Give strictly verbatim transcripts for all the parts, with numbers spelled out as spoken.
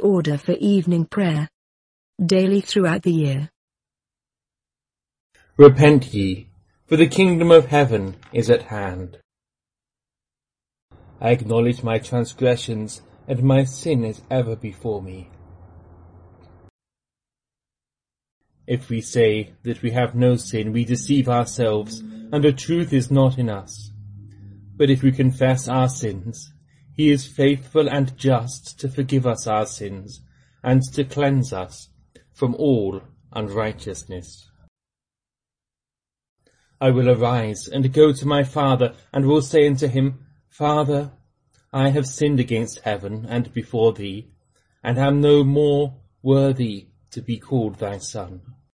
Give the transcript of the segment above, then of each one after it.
order for evening prayer. Daily throughout the year. Repent ye, for the kingdom of heaven is at hand. I acknowledge my transgressions, and my sin is ever before me. If we say that we have no sin, we deceive ourselves, and the truth is not in us. But if we confess our sins, he is faithful and just to forgive us our sins, and to cleanse us from all unrighteousness. I will arise and go to my father, and will say unto him, Father, I have sinned against heaven and before thee, and am no more worthy to be called thy son.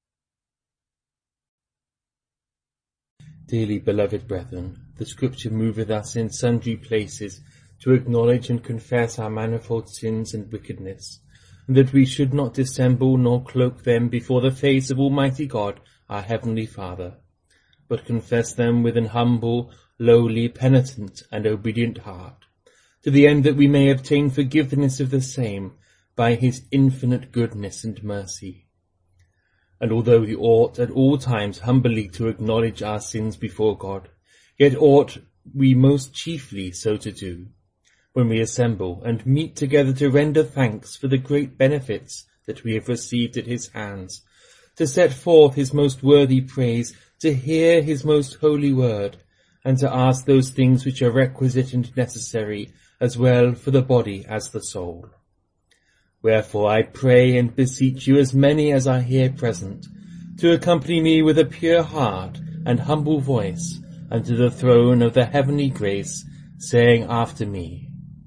Dearly beloved brethren, the Scripture moveth us in sundry places to acknowledge and confess our manifold sins and wickedness, and that we should not dissemble nor cloak them before the face of Almighty God, our Heavenly Father, but confess them with an humble, lowly, penitent, and obedient heart, to the end that we may obtain forgiveness of the same by his infinite goodness and mercy. And although we ought at all times humbly to acknowledge our sins before God, yet ought we most chiefly so to do, when we assemble and meet together to render thanks for the great benefits that we have received at his hands, to set forth his most worthy praise, to hear his most holy word, and to ask those things which are requisite and necessary, as well for the body as the soul. Wherefore I pray and beseech you, as many as are here present, to accompany me with a pure heart and humble voice unto the throne of the heavenly grace, saying after me,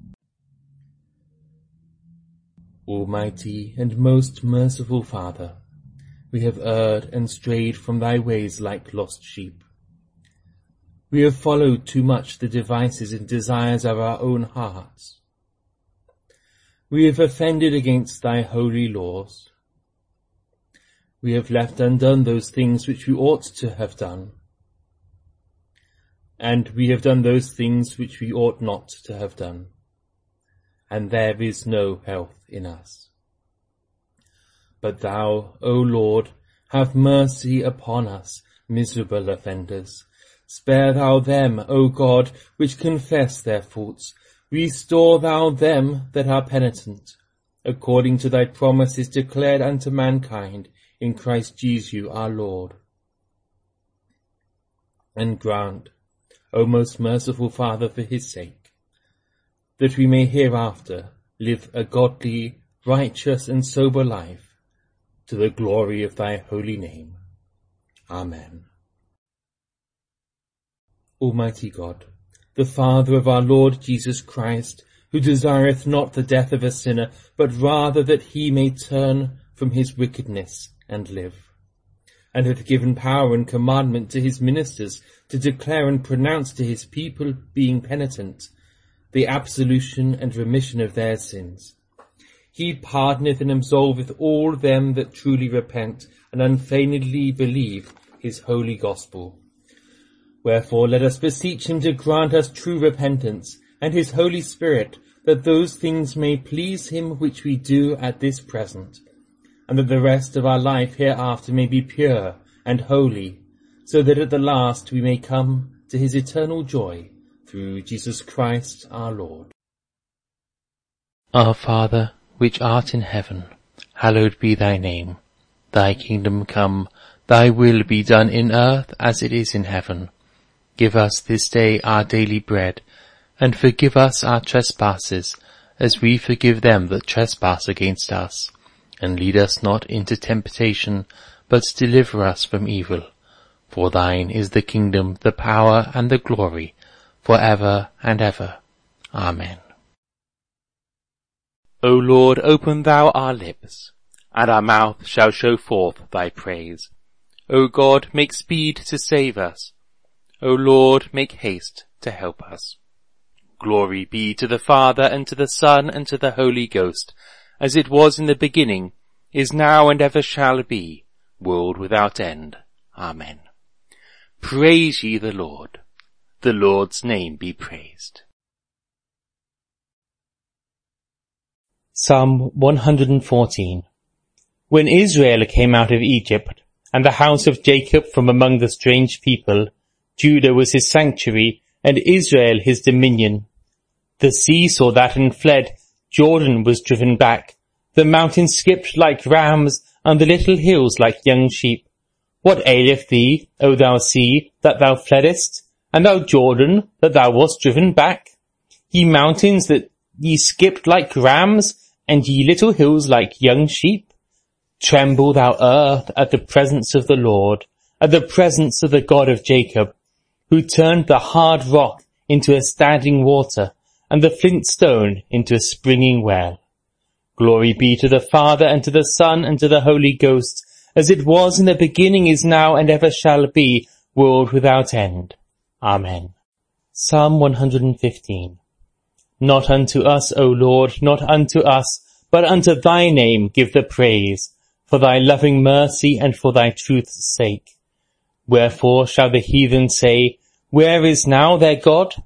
Almighty and most merciful Father, we have erred and strayed from thy ways like lost sheep. We have followed too much the devices and desires of our own hearts. We have offended against thy holy laws. We have left undone those things which we ought to have done. And we have done those things which we ought not to have done. And there is no health in us. But thou, O Lord, have mercy upon us, miserable offenders. Spare thou them, O God, which confess their faults. Restore thou them that are penitent, according to thy promises declared unto mankind in Christ Jesus our Lord. And grant, O most merciful Father, for his sake, that we may hereafter live a godly, righteous, and sober life, to the glory of thy holy name. Amen. Almighty God, the Father of our Lord Jesus Christ, who desireth not the death of a sinner, but rather that he may turn from his wickedness and live, and hath given power and commandment to his ministers to declare and pronounce to his people, being penitent, the absolution and remission of their sins. He pardoneth and absolveth all them that truly repent and unfeignedly believe his holy gospel. Wherefore let us beseech him to grant us true repentance, and his Holy Spirit, that those things may please him which we do at this present, and that the rest of our life hereafter may be pure and holy, so that at the last we may come to his eternal joy, through Jesus Christ our Lord. Our Father, which art in heaven, hallowed be thy name. Thy kingdom come, thy will be done in earth as it is in heaven. Give us this day our daily bread, and forgive us our trespasses, as we forgive them that trespass against us. And lead us not into temptation, but deliver us from evil. For thine is the kingdom, the power, and the glory, for ever and ever. Amen. O Lord, open thou our lips, and our mouth shall show forth thy praise. O God, make speed to save us. O Lord, make haste to help us. Glory be to the Father, and to the Son, and to the Holy Ghost, as it was in the beginning, is now, and ever shall be, world without end. Amen. Praise ye the Lord. The Lord's name be praised. Psalm one hundred fourteen. When Israel came out of Egypt, and the house of Jacob from among the strange people, Judah was his sanctuary, and Israel his dominion. The sea saw that and fled, Jordan was driven back, the mountains skipped like rams, and the little hills like young sheep. What aileth thee, O thou sea, that thou fleddest, and thou Jordan, that thou wast driven back? Ye mountains, that ye skipped like rams, and ye little hills like young sheep? Tremble, thou earth, at the presence of the Lord, at the presence of the God of Jacob, who turned the hard rock into a standing water, and the flint stone into a springing well. Glory be to the Father, and to the Son, and to the Holy Ghost, as it was in the beginning, is now, and ever shall be, world without end. Amen. Psalm one hundred fifteen. Not unto us, O Lord, not unto us, but unto thy name give the praise, for thy loving mercy and for thy truth's sake. Wherefore shall the heathen say, Where is now their God?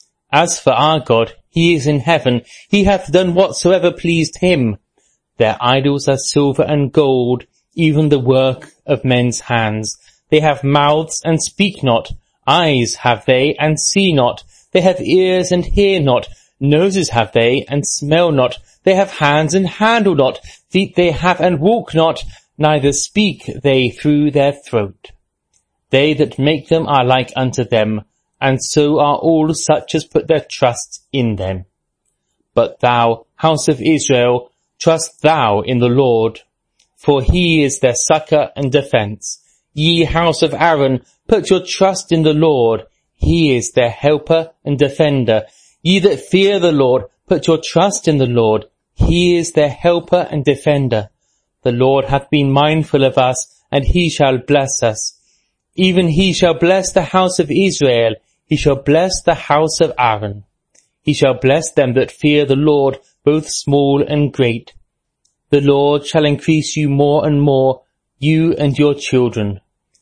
As for our God, he is in heaven, he hath done whatsoever pleased him. Their idols are silver and gold, even the work of men's hands. They have mouths and speak not, eyes have they and see not, they have ears and hear not, noses have they and smell not, they have hands and handle not, feet they have and walk not, neither speak they through their throat. They that make them are like unto them, and so are all such as put their trust in them. But thou, house of Israel, trust thou in the Lord, for he is their succour and defence. Ye house of Aaron, put your trust in the Lord, he is their helper and defender. Ye that fear the Lord, put your trust in the Lord, he is their helper and defender. The Lord hath been mindful of us, and he shall bless us. Even he shall bless the house of Israel, he shall bless the house of Aaron. He shall bless them that fear the Lord, both small and great. The Lord shall increase you more and more, you and your children.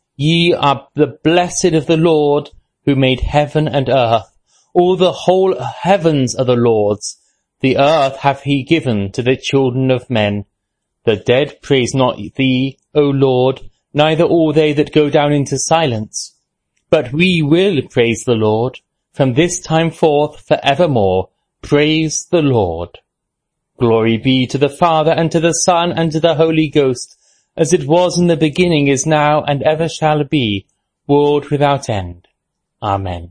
Ye are the blessed of the Lord, who made heaven and earth. All the whole heavens are the Lord's. The earth hath he given to the children of men. The dead praise not thee, O Lord, neither all they that go down into silence. But we will praise the Lord, from this time forth for evermore. Praise the Lord. Glory be to the Father, and to the Son, and to the Holy Ghost, as it was in the beginning, is now, and ever shall be, world without end. Amen.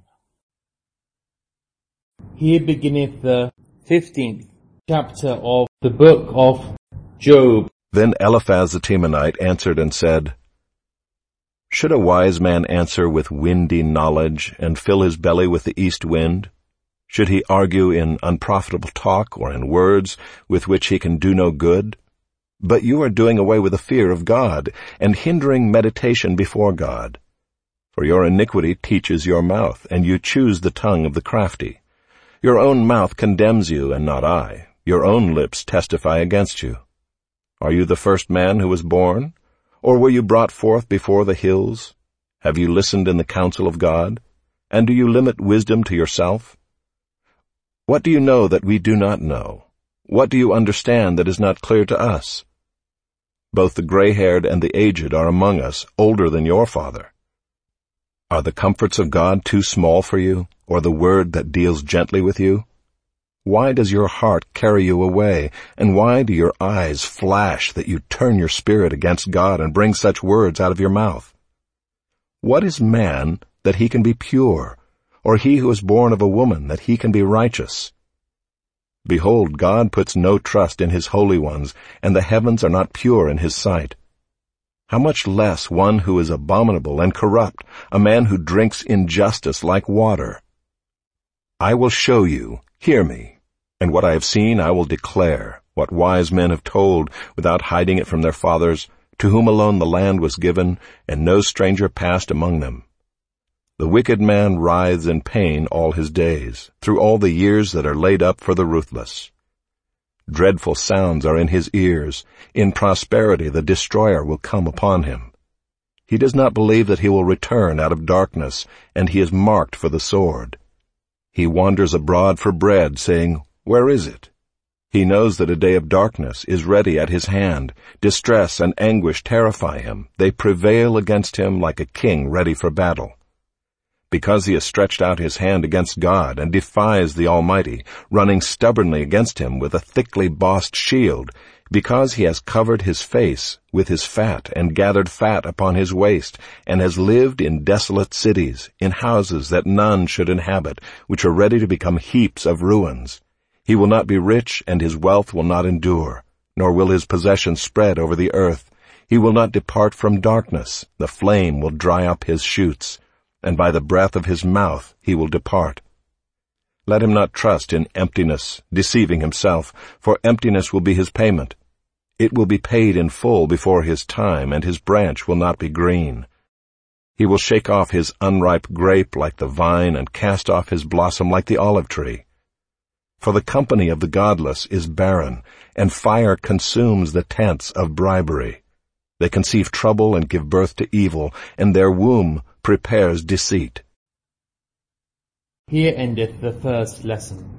Here beginneth the fifteenth chapter of the book of Job. Then Eliphaz the Temanite answered and said, Should a wise man answer with windy knowledge, and fill his belly with the east wind? Should he argue in unprofitable talk, or in words with which he can do no good? But you are doing away with the fear of God, and hindering meditation before God. For your iniquity teaches your mouth, and you choose the tongue of the crafty. Your own mouth condemns you, and not I. Your own lips testify against you. Are you the first man who was born? Or were you brought forth before the hills? Have you listened in the counsel of God? And do you limit wisdom to yourself? What do you know that we do not know? What do you understand that is not clear to us? Both the gray-haired and the aged are among us, older than your father. Are the comforts of God too small for you, or the word that deals gently with you? Why does your heart carry you away, and why do your eyes flash that you turn your spirit against God and bring such words out of your mouth? What is man that he can be pure, or he who is born of a woman that he can be righteous? Behold, God puts no trust in his holy ones, and the heavens are not pure in his sight. How much less one who is abominable and corrupt, a man who drinks injustice like water? I will show you, hear me, and what I have seen I will declare, what wise men have told, without hiding it from their fathers, to whom alone the land was given, and no stranger passed among them. The wicked man writhes in pain all his days, through all the years that are laid up for the ruthless. Dreadful sounds are in his ears. In prosperity the destroyer will come upon him. He does not believe that he will return out of darkness, and he is marked for the sword. He wanders abroad for bread, saying, Where is it? He knows that a day of darkness is ready at his hand. Distress and anguish terrify him. They prevail against him like a king ready for battle. Because he has stretched out his hand against God and defies the Almighty, running stubbornly against him with a thickly bossed shield, because he has covered his face with his fat and gathered fat upon his waist, and has lived in desolate cities, in houses that none should inhabit, which are ready to become heaps of ruins. He will not be rich, and his wealth will not endure, nor will his possessions spread over the earth. He will not depart from darkness. The flame will dry up his shoots, and by the breath of his mouth he will depart. Let him not trust in emptiness, deceiving himself, for emptiness will be his payment. It will be paid in full before his time, and his branch will not be green. He will shake off his unripe grape like the vine, and cast off his blossom like the olive tree. For the company of the godless is barren, and fire consumes the tents of bribery. They conceive trouble and give birth to evil, and their womb prepares deceit. Here endeth the first lesson.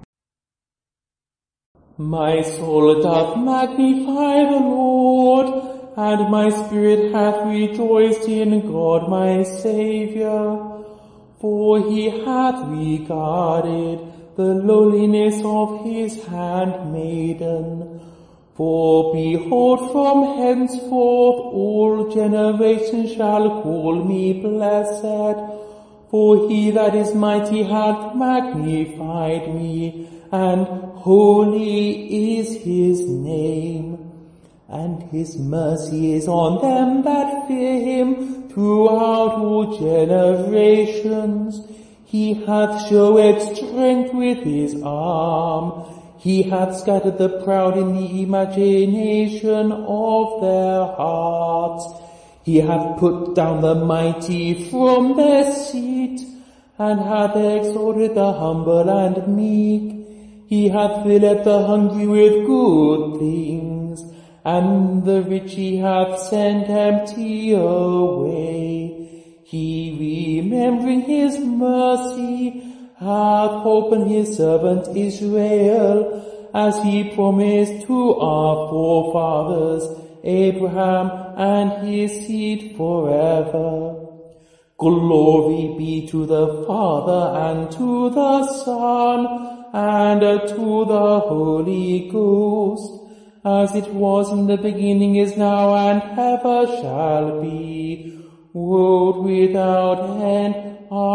My soul doth magnify the Lord, and my spirit hath rejoiced in God my Saviour. For he hath regarded the lowliness of his handmaiden. For behold, from henceforth all generations shall call me blessed. For he that is mighty hath magnified me, and holy is his name. And his mercy is on them that fear him throughout all generations. He hath showed strength with his arm. He hath scattered the proud in the imagination of their hearts. He hath put down the mighty from their seat, and hath exalted the humble and meek. He hath filled the hungry with good things, and the rich he hath sent empty away. He, remembering his mercy, hath opened his servant Israel, as he promised to our forefathers, Abraham and his seed forever. Glory be to the Father, and to the Son, and to the Holy Ghost, as it was in the beginning, is now, and ever shall be, world without end.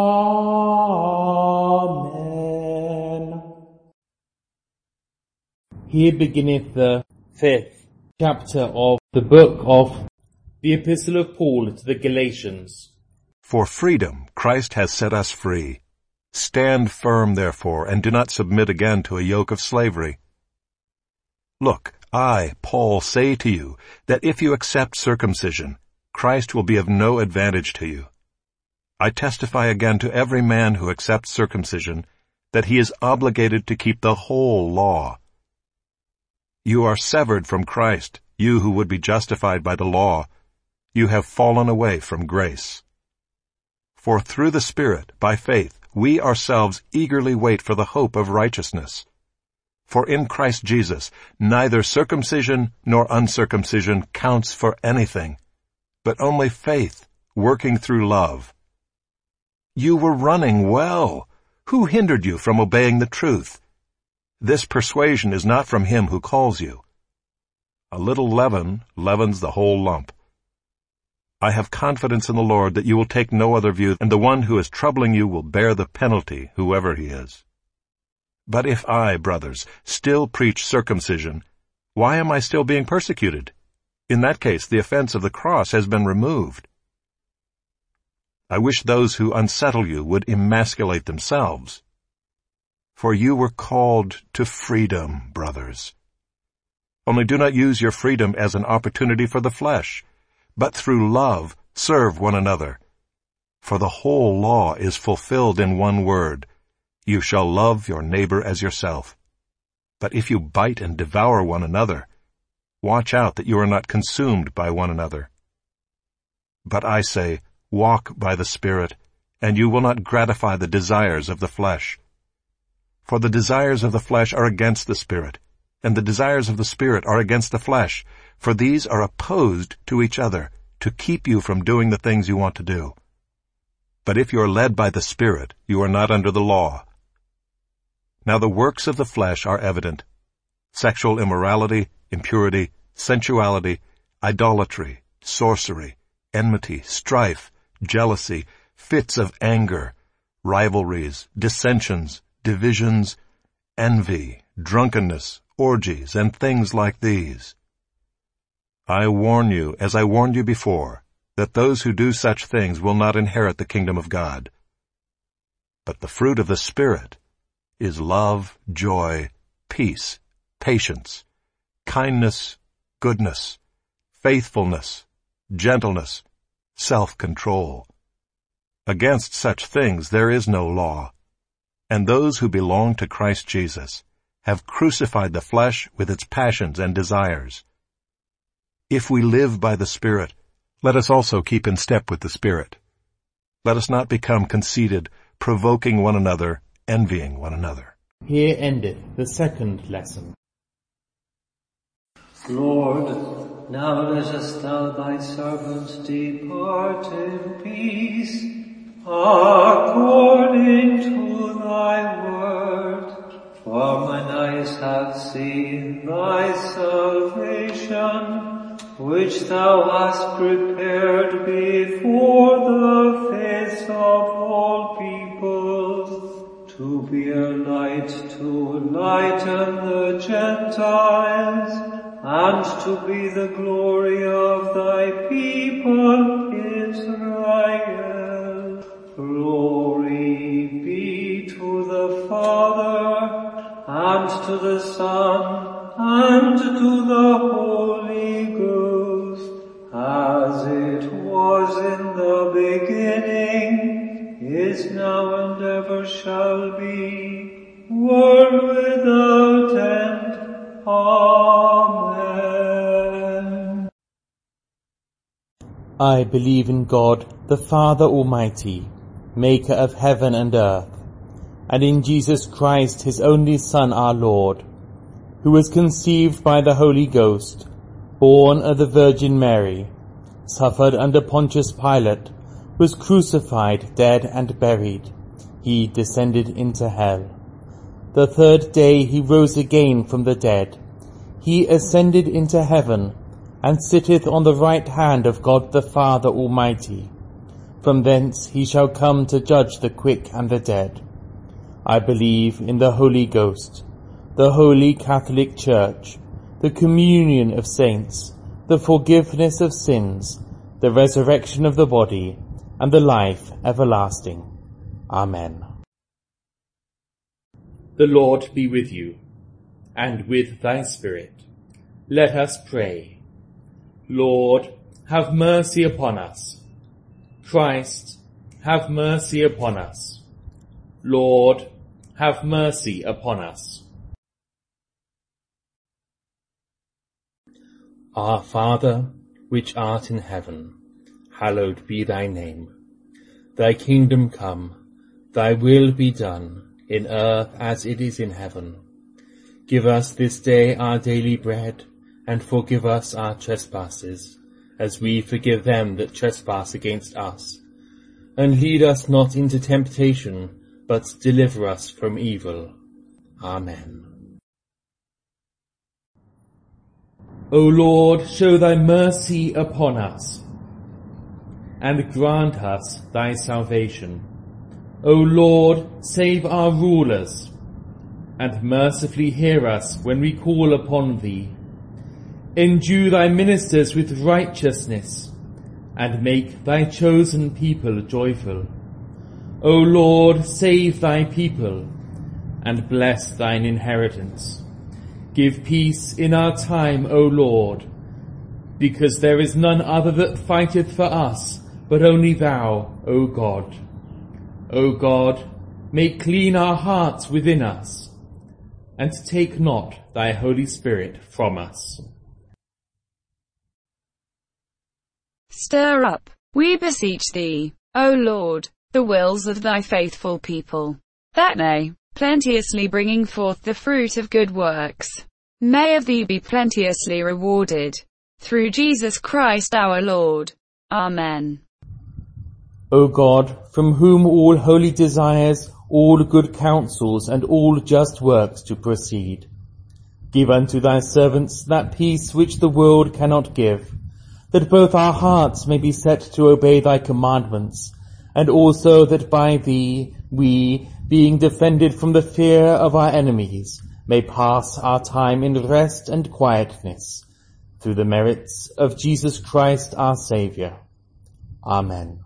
Amen. Here beginneth the fifth chapter of the book of the Epistle of Paul to the Galatians. For freedom Christ has set us free. Stand firm, therefore, and do not submit again to a yoke of slavery. Look, I, Paul, say to you that if you accept circumcision, Christ will be of no advantage to you. I testify again to every man who accepts circumcision that he is obligated to keep the whole law. You are severed from Christ, you who would be justified by the law. You have fallen away from grace. For through the Spirit, by faith, we ourselves eagerly wait for the hope of righteousness. For in Christ Jesus, neither circumcision nor uncircumcision counts for anything, but only faith, working through love. You were running well. Who hindered you from obeying the truth? This persuasion is not from him who calls you. A little leaven leavens the whole lump. I have confidence in the Lord that you will take no other view, and the one who is troubling you will bear the penalty, whoever he is. But if I, brothers, still preach circumcision, why am I still being persecuted? In that case, the offense of the cross has been removed. I wish those who unsettle you would emasculate themselves. For you were called to freedom, brothers. Only do not use your freedom as an opportunity for the flesh, but through love serve one another. For the whole law is fulfilled in one word: you shall love your neighbor as yourself. But if you bite and devour one another, watch out that you are not consumed by one another. But I say, walk by the Spirit, and you will not gratify the desires of the flesh. For the desires of the flesh are against the Spirit, and the desires of the Spirit are against the flesh, for these are opposed to each other, to keep you from doing the things you want to do. But if you are led by the Spirit, you are not under the law. Now the works of the flesh are evident: sexual immorality, impurity, sensuality, idolatry, sorcery, enmity, strife, jealousy, fits of anger, rivalries, dissensions, divisions, envy, drunkenness, orgies, and things like these. I warn you, as I warned you before, that those who do such things will not inherit the kingdom of God. But the fruit of the Spirit is love, joy, peace, patience, kindness, goodness, faithfulness, gentleness, self-control. Against such things there is no law. And those who belong to Christ Jesus have crucified the flesh with its passions and desires. If we live by the Spirit, let us also keep in step with the Spirit. Let us not become conceited, provoking one another, envying one another. Here endeth the second lesson. Lord, now lettest thou thy servant depart in peace, according to thy word. For mine eyes have seen thy salvation, which thou hast prepared before the face of all peoples, to be a light to lighten the Gentiles, and to be the glory of thy people Israel. Glory be to the Father, and to the Son, and to the Holy Ghost, as it was in the beginning, is now, and ever shall be, world without end. Amen. I believe in God, the Father Almighty, maker of heaven and earth, and in Jesus Christ, his only Son, our Lord, who was conceived by the Holy Ghost, born of the Virgin Mary, suffered under Pontius Pilate, was crucified, dead, and buried. He descended into hell. The third day he rose again from the dead. He ascended into heaven, and sitteth on the right hand of God the Father Almighty. From thence he shall come to judge the quick and the dead. I believe in the Holy Ghost, the Holy Catholic Church, the communion of saints, the forgiveness of sins, the resurrection of the body, and the life everlasting. Amen. The Lord be with you, and with thy spirit. Let us pray. Lord, have mercy upon us. Christ, have mercy upon us. Lord, have mercy upon us. Our Father, which art in heaven, hallowed be thy name. Thy kingdom come, thy will be done, in earth as it is in heaven. Give us this day our daily bread, and forgive us our trespasses, as we forgive them that trespass against us. And lead us not into temptation, but deliver us from evil. Amen. O Lord, show thy mercy upon us, and grant us thy salvation. O Lord, save our rulers, and mercifully hear us when we call upon thee. Endue thy ministers with righteousness, and make thy chosen people joyful. O Lord, save thy people, and bless thine inheritance. Give peace in our time, O Lord, because there is none other that fighteth for us, but only thou, O God. O God, make clean our hearts within us, and take not thy Holy Spirit from us. Stir up, we beseech thee, O Lord, the wills of thy faithful people, that they, plenteously bringing forth the fruit of good works, may of thee be plenteously rewarded. Through Jesus Christ our Lord. Amen. O God, from whom all holy desires, all good counsels, and all just works to proceed, give unto thy servants that peace which the world cannot give, that both our hearts may be set to obey thy commandments, and also that by thee we, being defended from the fear of our enemies, may pass our time in rest and quietness, through the merits of Jesus Christ our Saviour. Amen.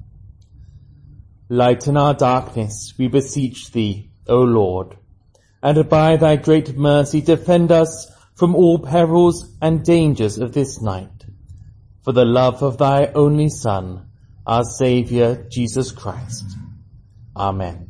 Lighten our darkness, we beseech thee, O Lord, and by thy great mercy defend us from all perils and dangers of this night, for the love of thy only Son, our Saviour, Jesus Christ. Amen.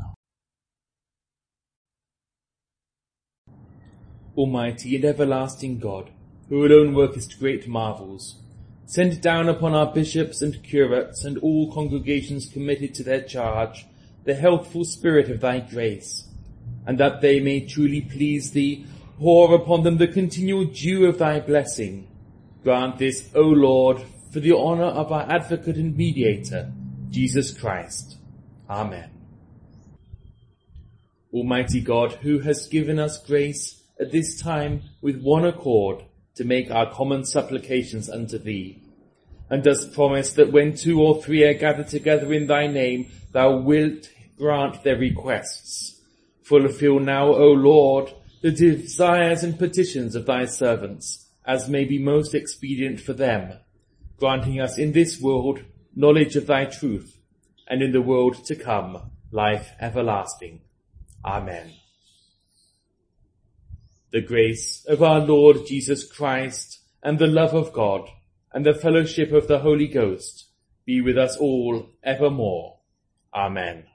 Almighty and everlasting God, who alone workest great marvels, send down upon our bishops and curates and all congregations committed to their charge the healthful spirit of thy grace, and that they may truly please thee, pour upon them the continual dew of thy blessing. Grant this, O Lord, for the honour of our advocate and mediator, Jesus Christ. Amen. Almighty God, who hast given us grace at this time with one accord to make our common supplications unto thee, and dost promise that when two or three are gathered together in thy name, thou wilt grant their requests. Fulfill now, O Lord, the desires and petitions of thy servants, as may be most expedient for them, granting us in this world knowledge of thy truth, and in the world to come life everlasting. Amen. The grace of our Lord Jesus Christ, and the love of God, and the fellowship of the Holy Ghost be with us all evermore. Amen.